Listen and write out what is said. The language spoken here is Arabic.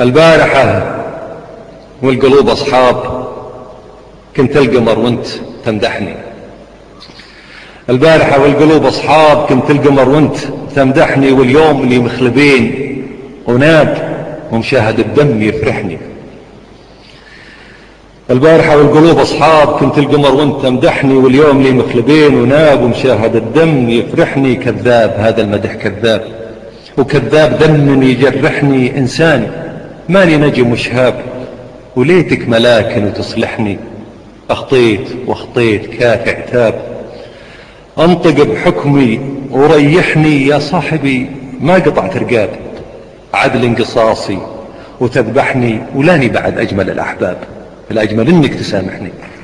البارحة والقلوب أصحاب كنت القمر وانت تمدحني. البارحة والقلوب أصحاب كنت القمر وانت تمدحني، واليوم اللي مخلبين وناب ومشاهد الدم يفرحني. البارحة والقلوب أصحاب كنت القمر وانت تمدحني، واليوم اللي مخلبين وناب ومشاهد الدم يفرحني. كذاب هذا المدح كذاب، وكذاب دم يجرحني. إنساني ماني نجم وشهاب، وليتك ملاكن وتصلحني. أخطيت واخطيت كافي عتاب، أنطق بحكمي وريحني. يا صاحبي ما قطعت رقاب، عدل قصاصي وتذبحني. ولاني بعد أجمل الأحباب، الأجمل إنك تسامحني.